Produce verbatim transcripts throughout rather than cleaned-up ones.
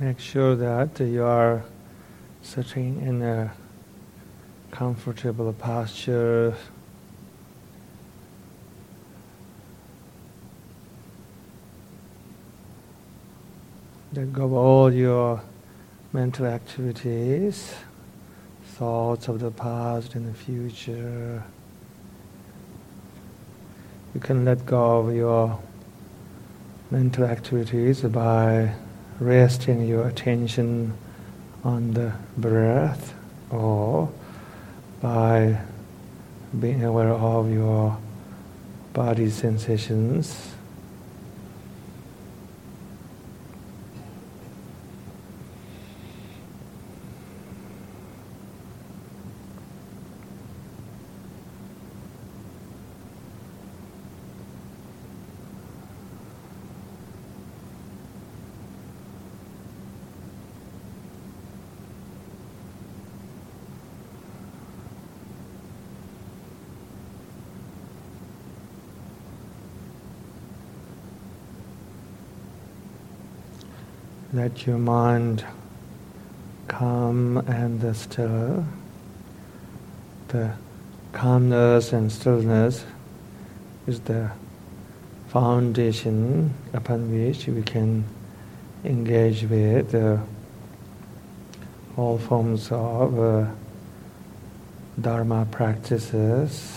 Make sure that you are sitting in a comfortable posture. Let go of all your mental activities, thoughts of the past and the future. You can let go of your mental activities by resting your attention on the breath, or by being aware of your body sensations. Let your mind calm and still. The calmness and stillness is the foundation upon which we can engage with uh, all forms of uh, Dharma practices.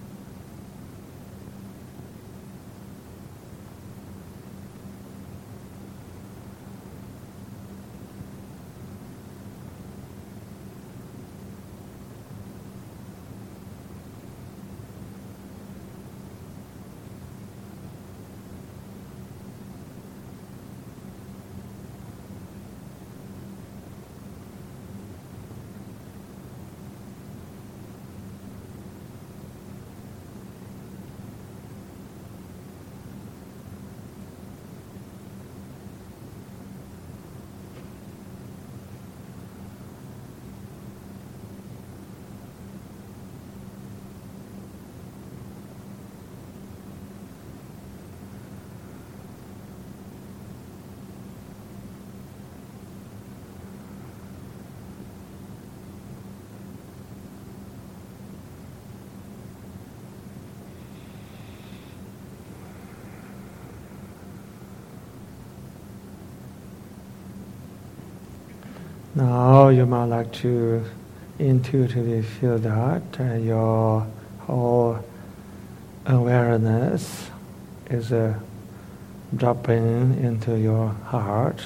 Now you might like to intuitively feel that uh, your whole awareness is uh, dropping into your heart.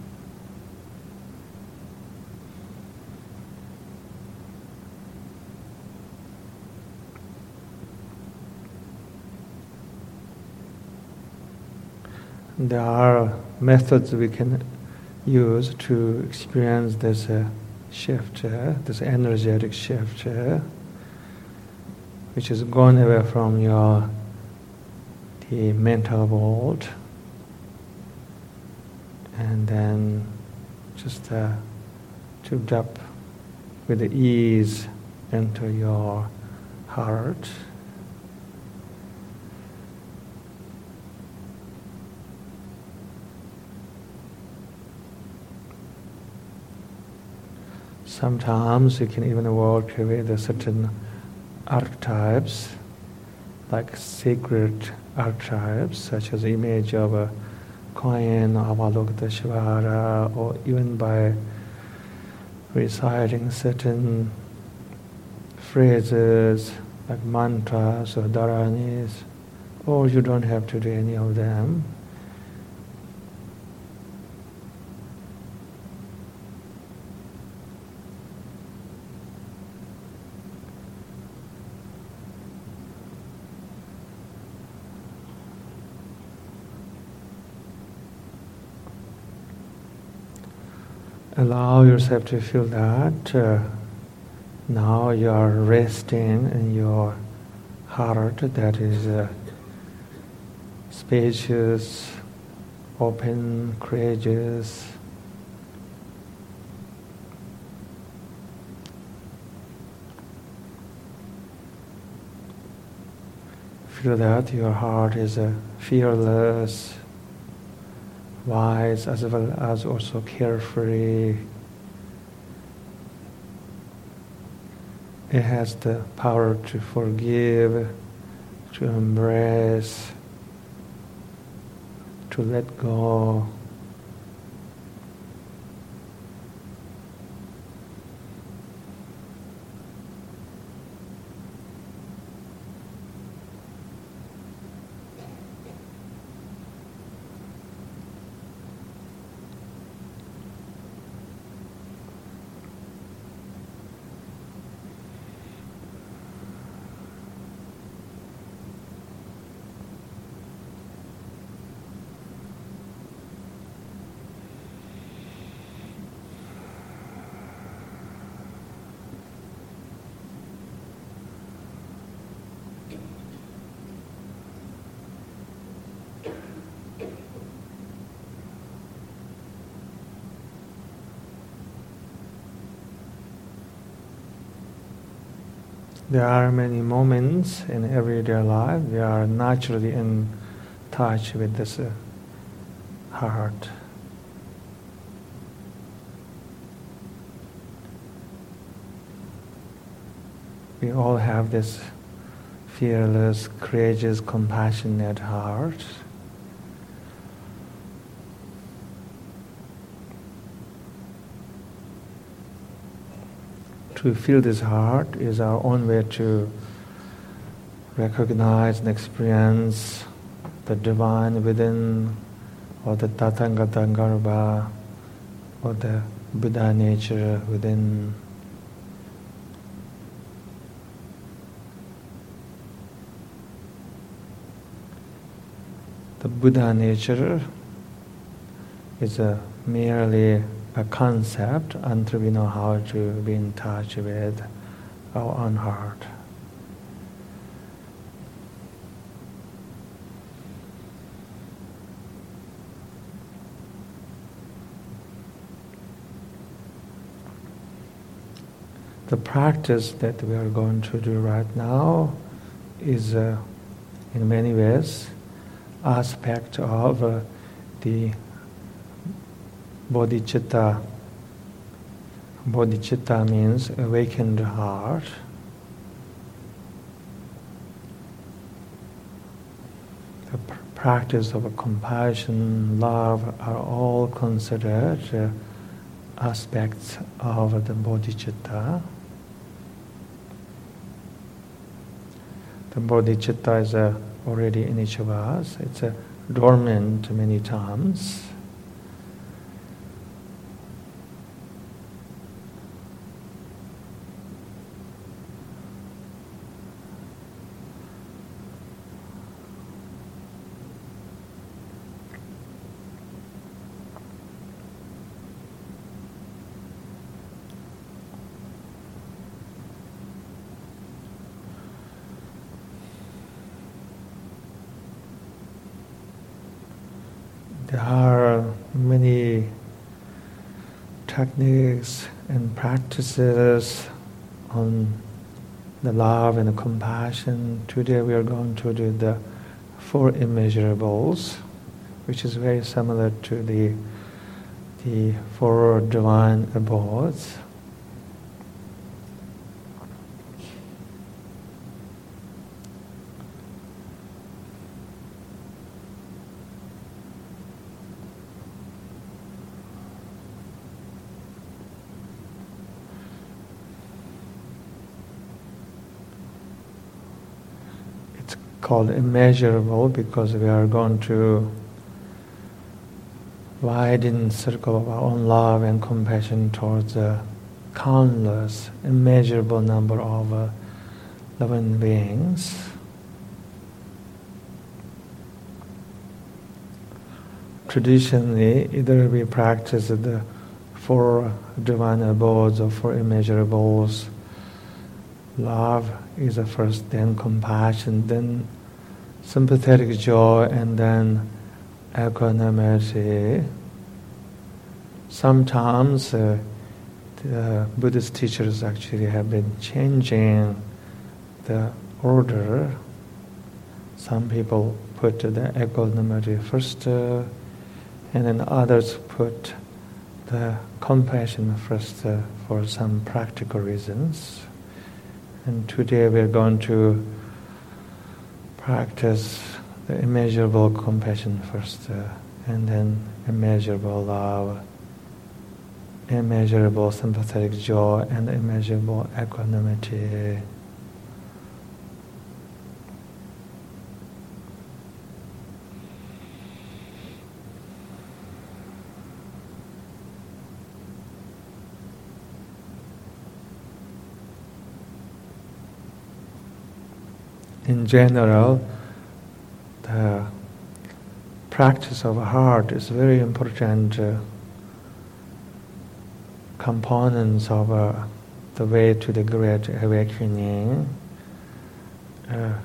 There are methods we can use to experience this uh, shift, uh, this energetic shift, uh, which is gone away from your the mental world, and then just uh, to drop with the ease into your heart. Sometimes you can even work with certain archetypes, like sacred archetypes, such as the image of a coin, Avalokiteshvara, or even by reciting certain phrases like mantras or dharanis, or you don't have to do any of them. Allow yourself to feel that uh, now you are resting in your heart that is uh, spacious, open, courageous. Feel that your heart is uh, fearless, wise as well as also carefree. It has the power to forgive, to embrace, to let go. There are many moments in everyday life we are naturally in touch with this uh, heart. We all have this fearless, courageous, compassionate heart. To feel this heart is our own way to recognize and experience the divine within, or the Tathagata Garbha, or the Buddha nature within. The Buddha nature is a merely a concept until we know how to be in touch with our own heart. The practice that we are going to do right now is uh, in many ways aspect of uh, the bodhicitta. Bodhicitta means awakened heart. The pr- practice of compassion, love are all considered uh, aspects of the bodhicitta. The bodhicitta is uh, already in each of us. It's uh, dormant many times. There are many techniques and practices on the love and the compassion. Today we are going to do the four immeasurables, which is very similar to the the four divine abodes. Called immeasurable because we are going to widen circle of our own love and compassion towards a countless, immeasurable number of uh, living beings. Traditionally, either we practice the four divine abodes or four immeasurables. Love is the first, then compassion, then sympathetic joy, and then equanimity. Sometimes uh, the Buddhist teachers actually have been changing the order. Some people put the equanimity first, uh, and then others put the compassion first uh, for some practical reasons. And today we're going to practice the immeasurable compassion first, uh, and then immeasurable love, immeasurable sympathetic joy, and immeasurable equanimity. In general, the practice of heart is very important uh, components of uh, the way to the great awakening. Uh,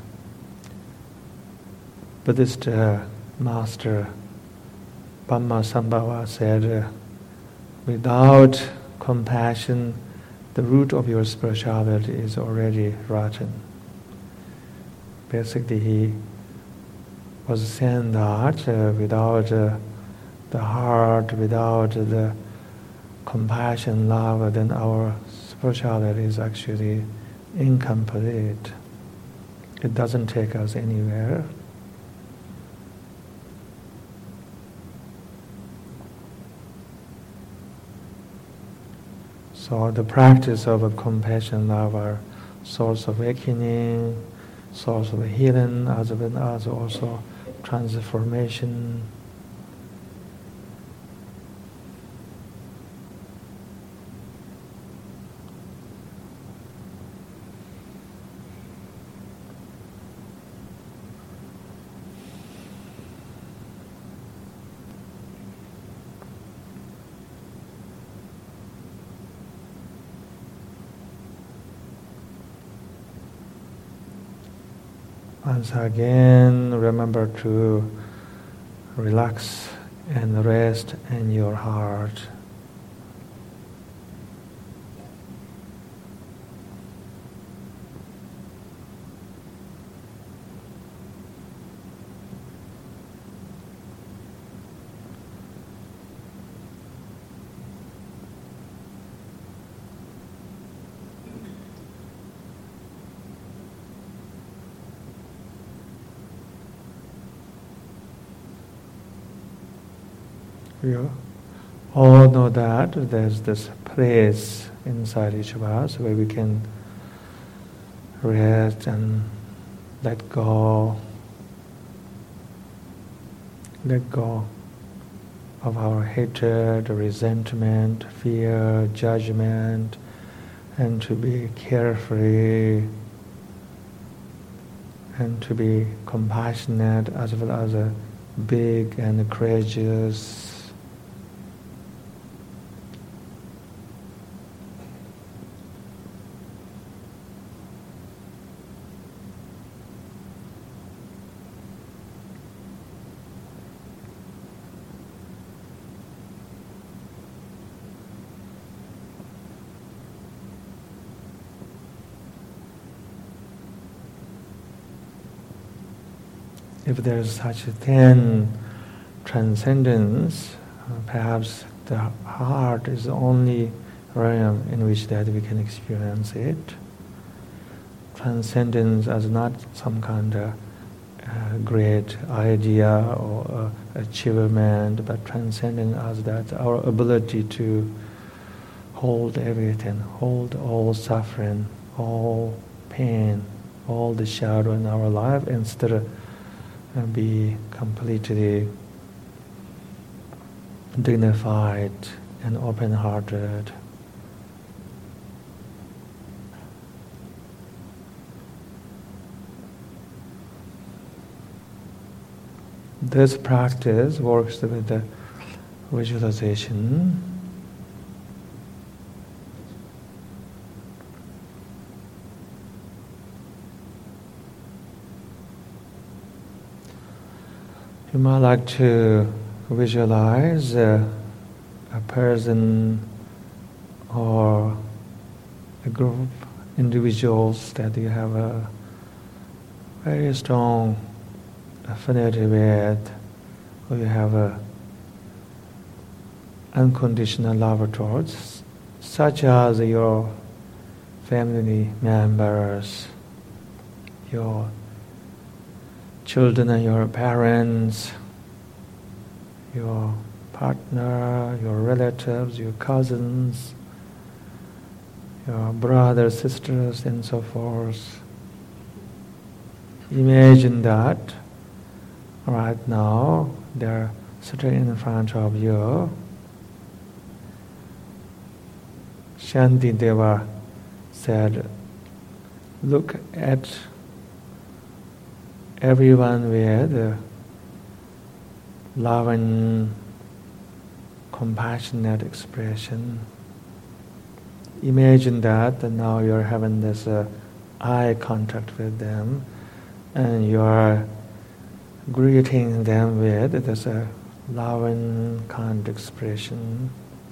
Buddhist uh, master Padmasambhava said, uh, without compassion, the root of your spirituality is already rotten. Basically, he was saying that uh, without uh, the heart, without uh, the compassion, love, then our spirituality is actually incomplete. It doesn't take us anywhere. So the practice of uh, compassion, love are source of awakening, source of healing, as well as also transformation. Once again, remember to relax and rest in your heart. We all know that there's this place inside each of us where we can rest and let go, let go of our hatred, resentment, fear, judgment, and to be carefree and to be compassionate as well as a big and courageous. If there is such a thin transcendence, uh, perhaps the heart is the only realm in which that we can experience it. Transcendence as not some kind of uh, great idea or uh, achievement, but transcendence as that our ability to hold everything, hold all suffering, all pain, all the shadow in our life, instead of and be completely dignified and open-hearted. This practice works with the visualization. You might like to visualize uh, a person or a group of individuals that you have a very strong affinity with, or you have a unconditional love towards, such as your family members, your children and your parents, your partner, your relatives, your cousins, your brothers, sisters, and so forth. Imagine that right now they're sitting in front of you. Shantideva said, look at everyone with uh, loving, compassionate expression. Imagine that, and now you're having this uh, eye contact with them, and you're greeting them with this uh, loving, kind expression.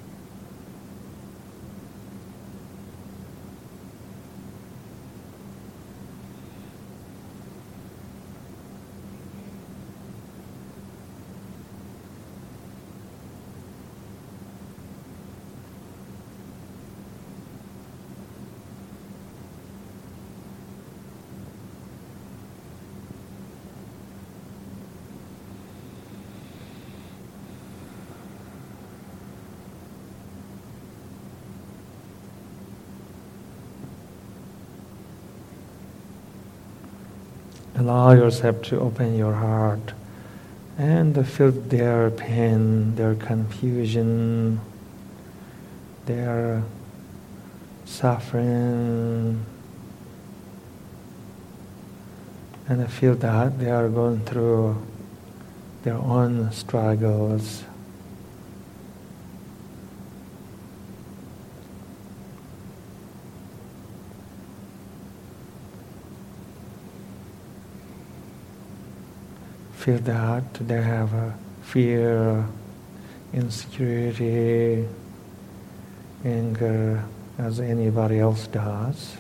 Allow yourself to open your heart and feel their pain, their confusion, their suffering, and feel that they are going through their own struggles. Feel that they have a fear, insecurity, anger, as anybody else does.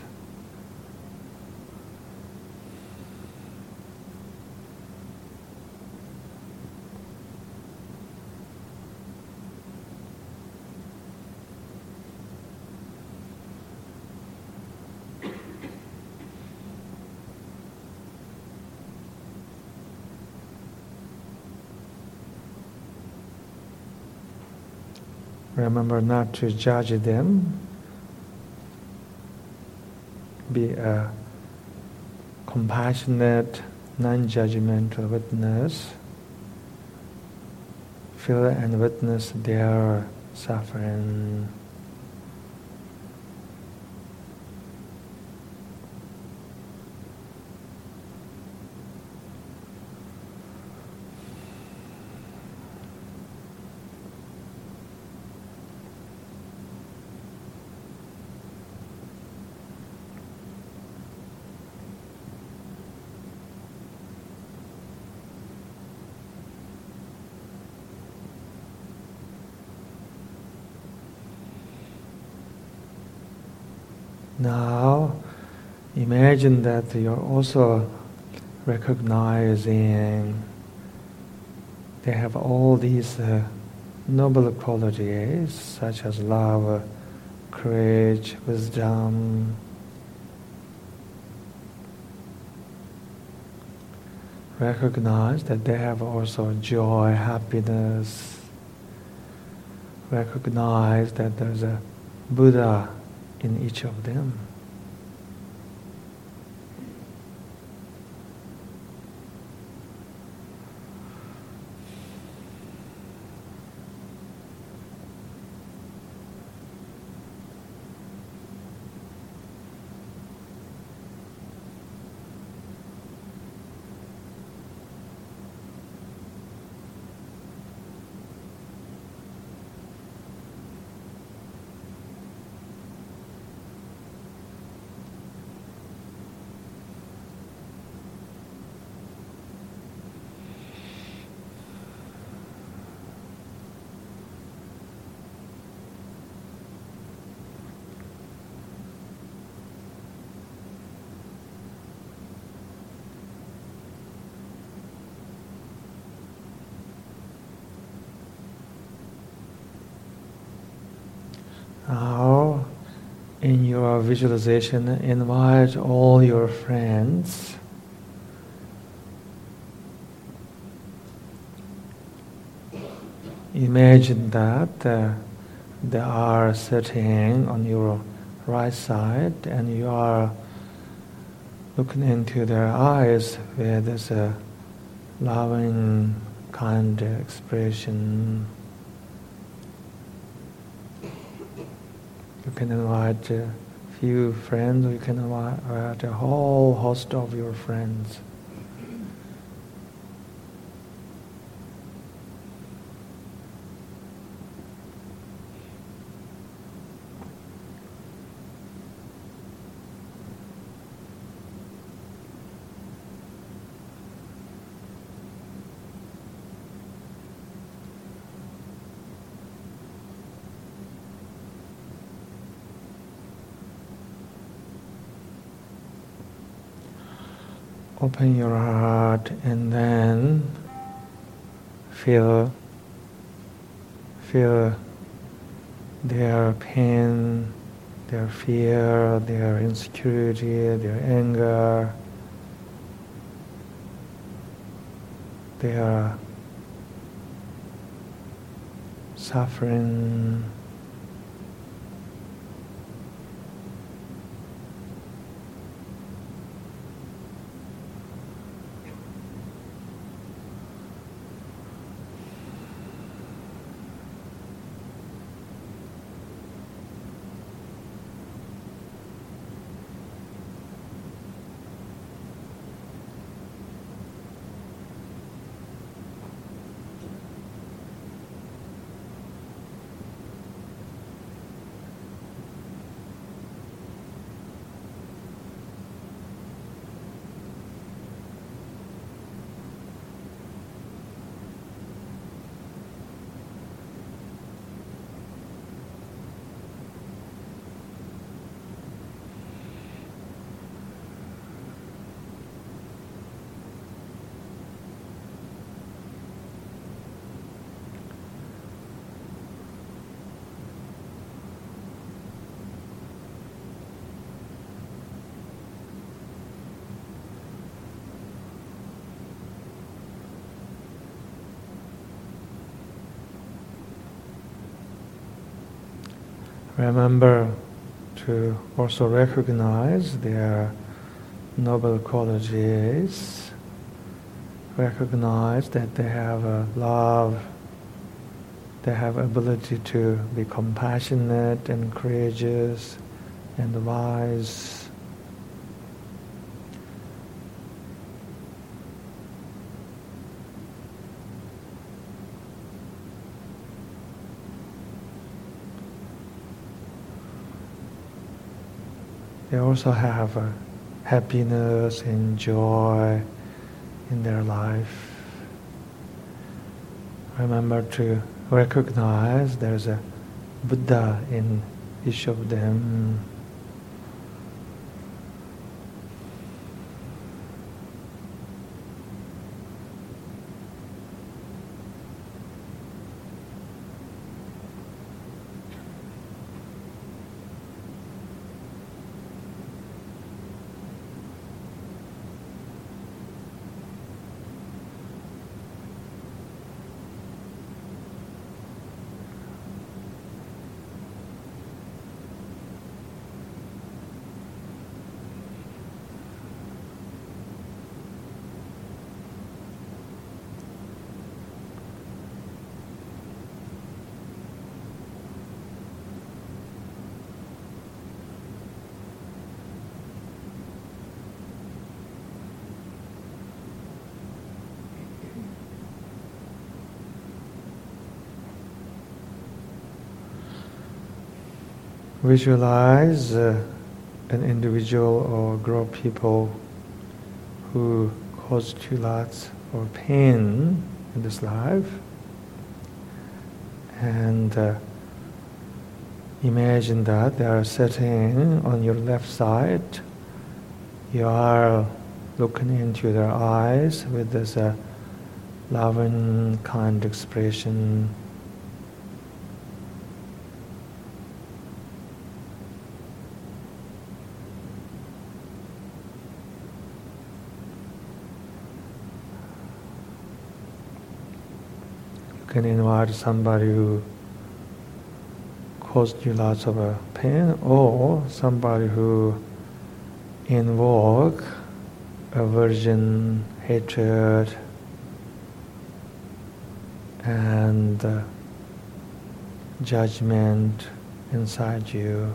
Remember not to judge them. Be a compassionate, non-judgmental witness. Feel and witness their suffering. Now, imagine that you're also recognizing they have all these uh, noble qualities such as love, courage, wisdom. Recognize that they have also joy, happiness. Recognize that there's a Buddha in each of them. your visualization, invite all your friends. Imagine that uh, they are sitting on your right side and you are looking into their eyes with this uh, loving, kind expression. You can invite a few friends, or you can invite a whole host of your friends. Open your heart and then feel feel their pain, their fear, their insecurity, their anger, their suffering. Remember to also recognize their noble qualities. Recognize that they have a love, they have ability to be compassionate and courageous and wise. They also have a happiness and joy in their life. Remember to recognize there's a Buddha in each of them. Visualize uh, an individual or group of people who caused you lots of pain in this life, and uh, imagine that they are sitting on your left side. You are looking into their eyes with this uh, loving, kind expression. can invite somebody who caused you lots of uh, pain, or somebody who invoke aversion, hatred, and uh, judgment inside you.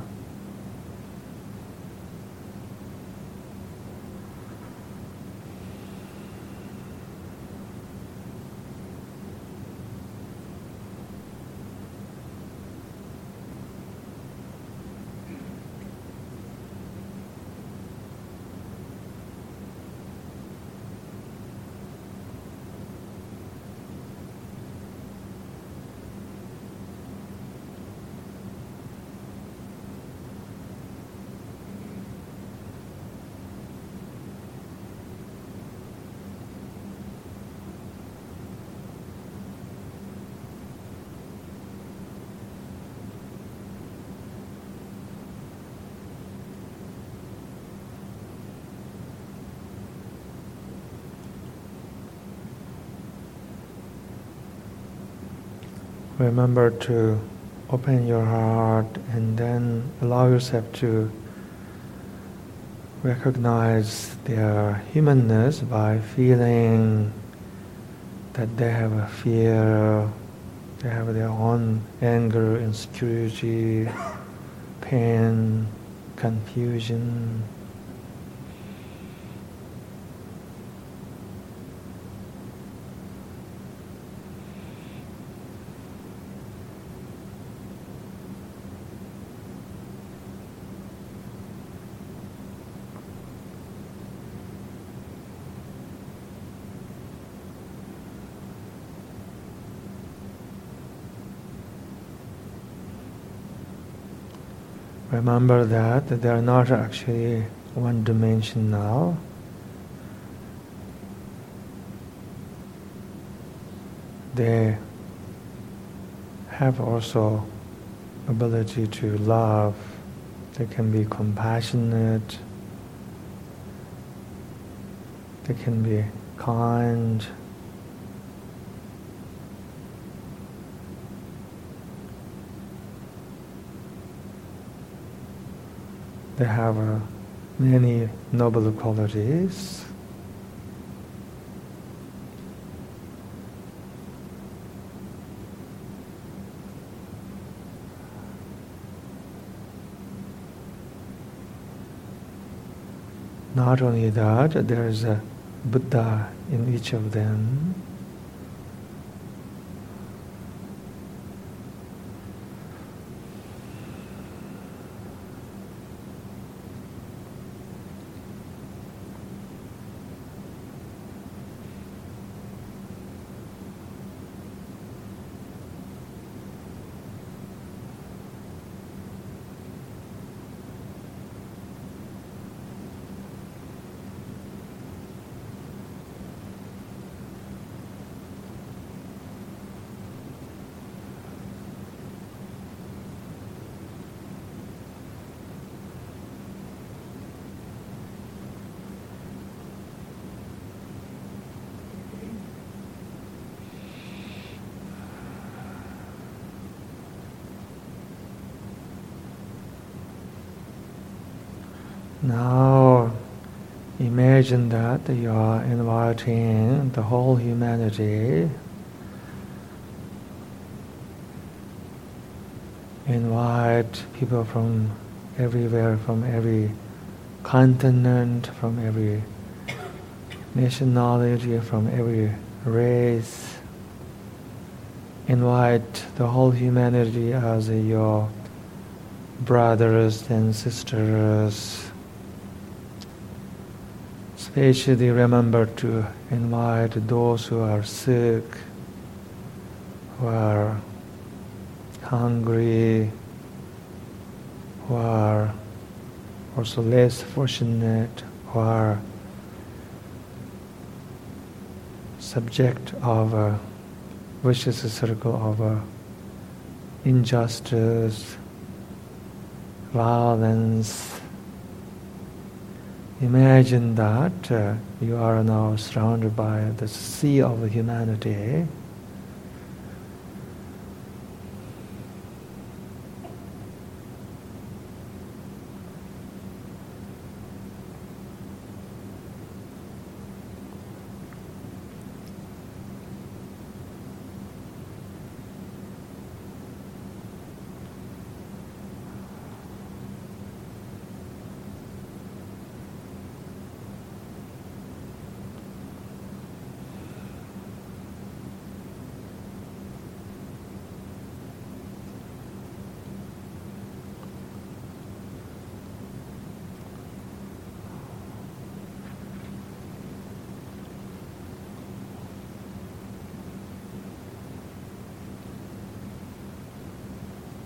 Remember to open your heart and then allow yourself to recognize their humanness by feeling that they have a fear, they have their own anger, insecurity, pain, confusion. Remember that they are not actually one-dimensional. They have also ability to love. They can be compassionate. They can be kind. They have uh, many noble qualities. Not only that, there is a Buddha in each of them. Now, imagine that you are inviting the whole humanity. Invite people from everywhere, from every continent, from every nationality, from every race. Invite the whole humanity as your brothers and sisters. Especially remember to invite those who are sick, who are hungry, who are also less fortunate, who are subject of a vicious circle of a injustice, violence. Imagine that uh, you are now surrounded by the sea of humanity.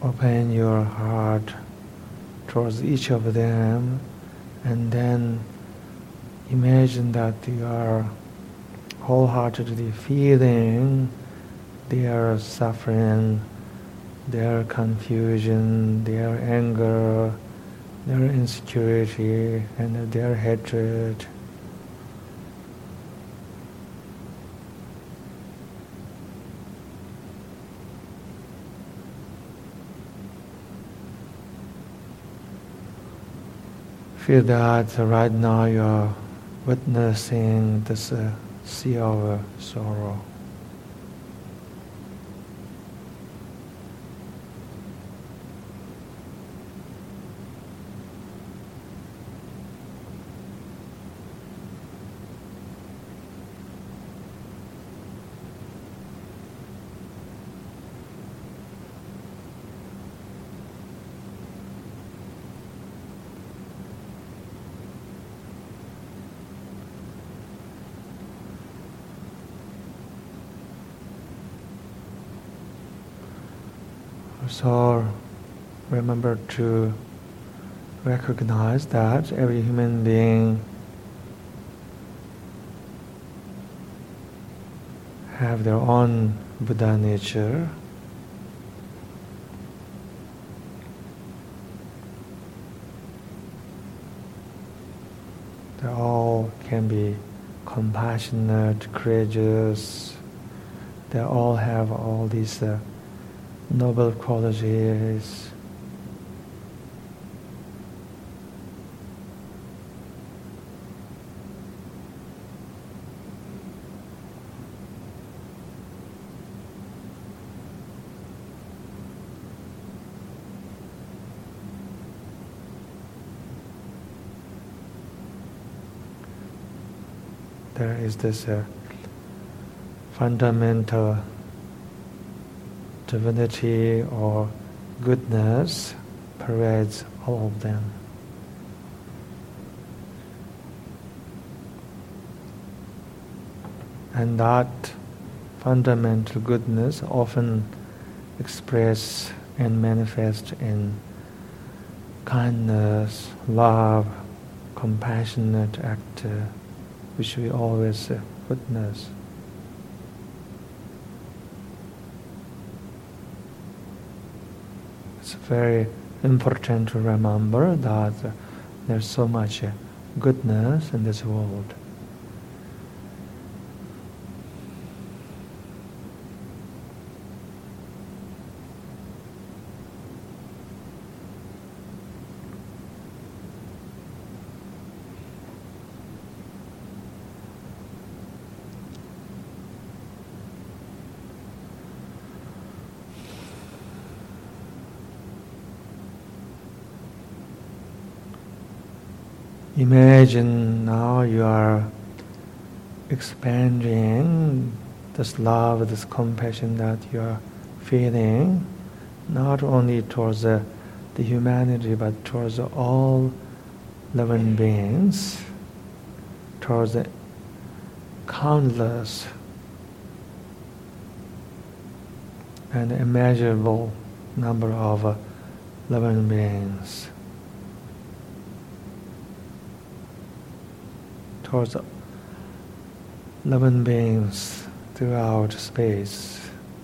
open your heart towards each of them, and then imagine that you are wholeheartedly feeling their suffering, their confusion, their anger, their insecurity, and their hatred. Feel that right now you are witnessing this uh, sea of uh, sorrow. So remember to recognize that every human being have their own Buddha nature. They all can be compassionate, courageous. They all have all these uh, noble qualities. There is this uh, fundamental divinity or goodness pervades all of them. And that fundamental goodness often expressed and manifest in kindness, love, compassionate act, uh, which we always uh, witness. It's very important to remember that uh, there's so much uh, goodness in this world. Imagine now you are expanding this love, this compassion that you are feeling, not only towards the, the humanity, but towards all living beings, towards the countless and immeasurable number of uh, living beings. Towards living beings throughout space.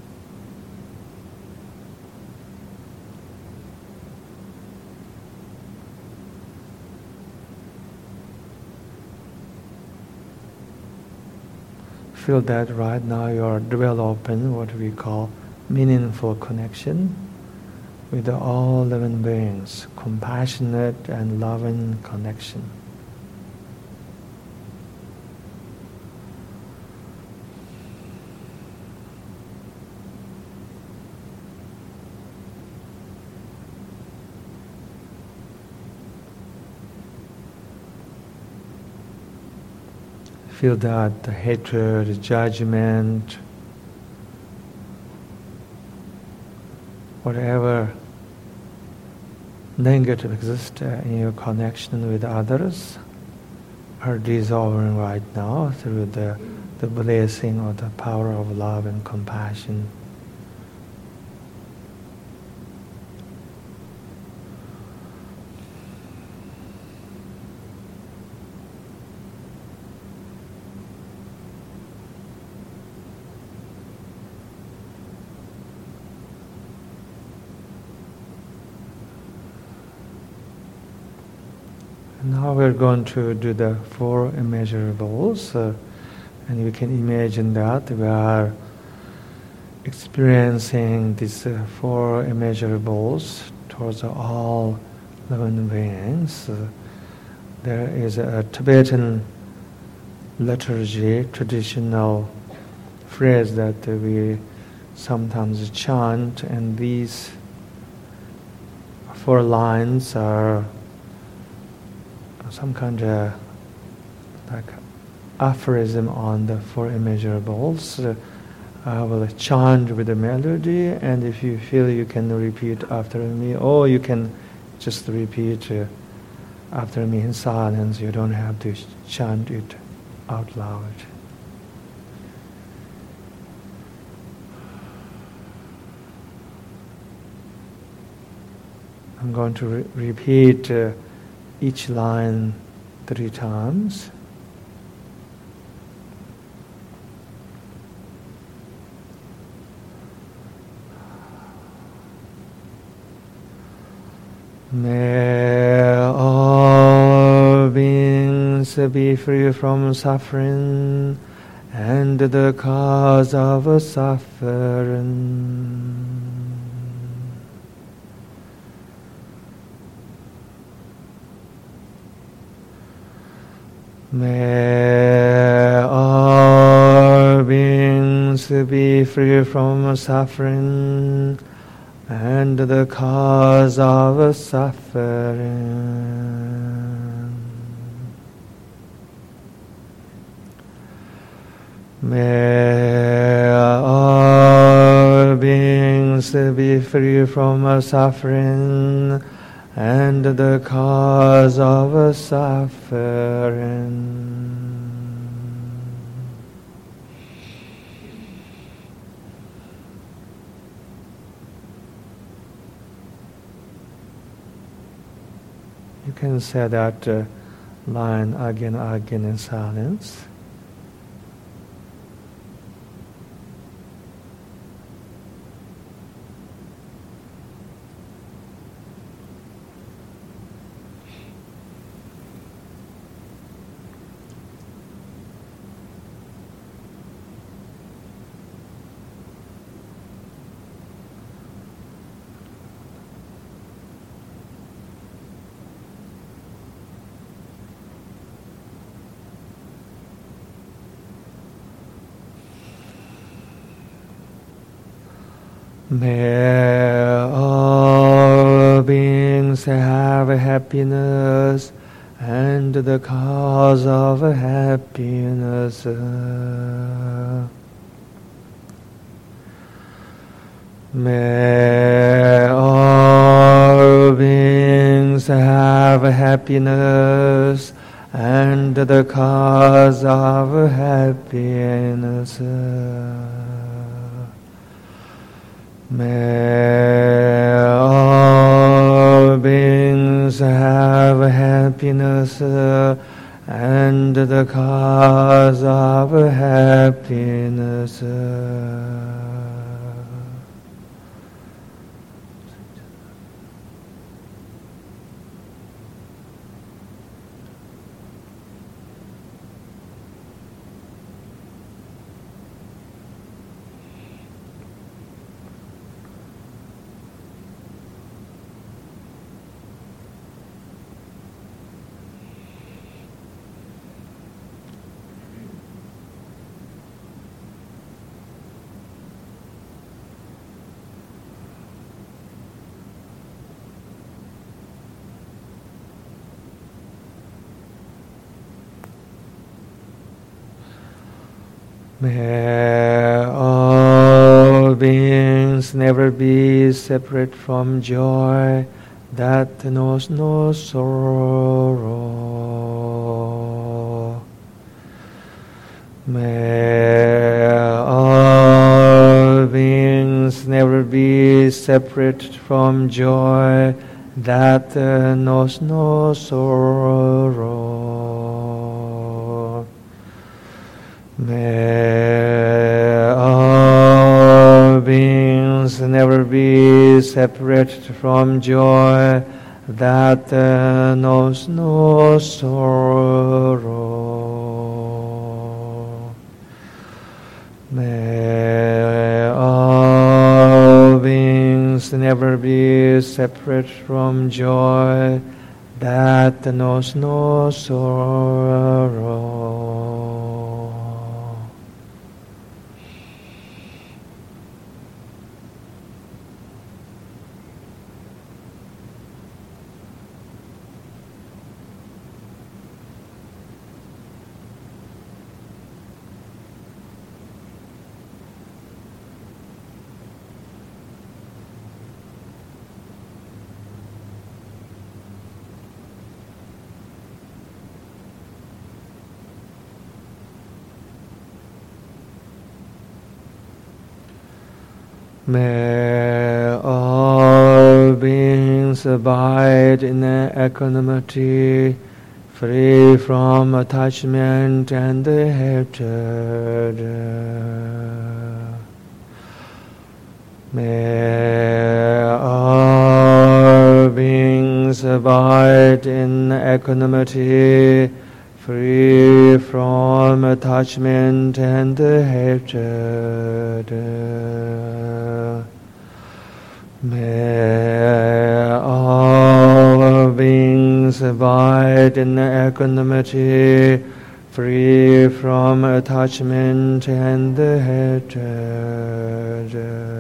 Feel that right now you are developing what we call meaningful connection with all living beings, compassionate and loving connection. Feel that the hatred, judgment, whatever negative exists in your connection with others are dissolving right now through the, the blessing or the power of love and compassion. Now we're going to do the four immeasurables, uh, and you can imagine that we are experiencing these uh, four immeasurables towards all living beings. Uh, there is a Tibetan liturgy, traditional phrase that uh, we sometimes chant, and these four lines are some kind of like aphorism on the four immeasurables. Uh, I will chant with the melody, and if you feel you can repeat after me, or you can just repeat uh, after me in silence. You don't have to chant it out loud. I'm going to re- repeat uh, each line three times. May all beings be free from suffering and the cause of suffering. May all beings be free from suffering and the cause of suffering. May all beings be free from suffering and the cause of suffering. You can say that uh, line again, again in silence. May all beings have happiness and the cause of happiness. May all beings have happiness and the cause of happiness. May all beings have happiness and the cause of happiness. May all beings never be separate from joy that knows no sorrow. May all beings never be separate from joy that knows no sorrow. May all beings never be separate from joy that uh, knows no sorrow. May all beings never be separate from joy that knows no sorrow. May all beings abide in equanimity, free from attachment and hatred. May all beings abide in equanimity, free from attachment and hatred. May all beings abide in equanimity, free from attachment and hatred.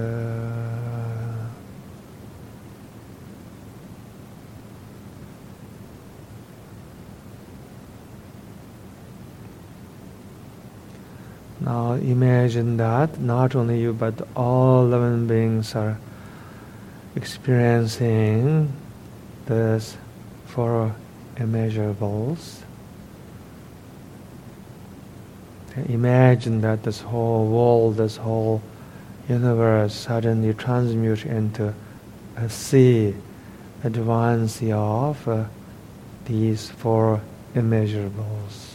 Now imagine that not only you but all living beings are experiencing this four immeasurables. Imagine that this whole world, this whole universe suddenly transmutes into a sea, advance of uh, these four immeasurables.